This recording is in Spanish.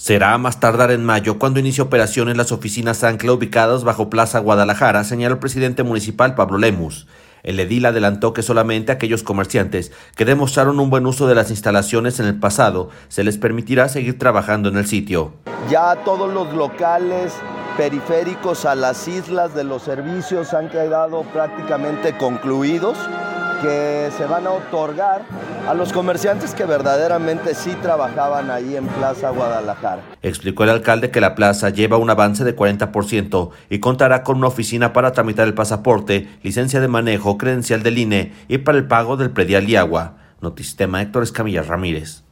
Será a más tardar en mayo cuando inicie operaciones las oficinas Ancla ubicadas bajo Plaza Guadalajara, señaló el presidente municipal Pablo Lemus. El edil adelantó que solamente aquellos comerciantes que demostraron un buen uso de las instalaciones en el pasado se les permitirá seguir trabajando en el sitio. Ya todos los locales periféricos a las islas de los servicios han quedado prácticamente concluidos, que se van a otorgar a los comerciantes que verdaderamente sí trabajaban ahí en Plaza Guadalajara. Explicó el alcalde que la plaza lleva un avance de 40% y contará con una oficina para tramitar el pasaporte, licencia de manejo, credencial del INE y para el pago del predial y agua. Notisistema, Héctor Escamilla Ramírez.